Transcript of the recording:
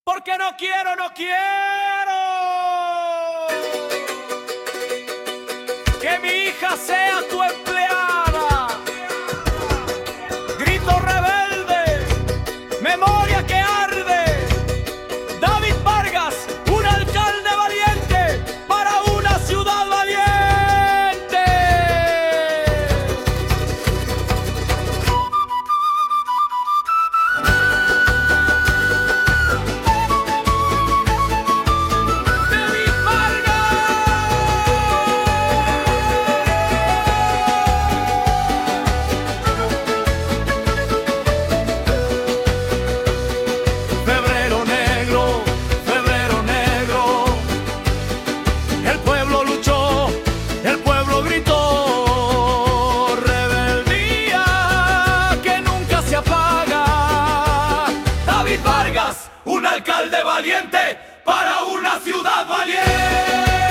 Porque no quiero, no quiero que mi hija sea tu empleada. Grito rebelde, memoria que arde. David Vargas, un alcalde valiente para una ciudad valiente. Un alcalde valiente para una ciudad valiente.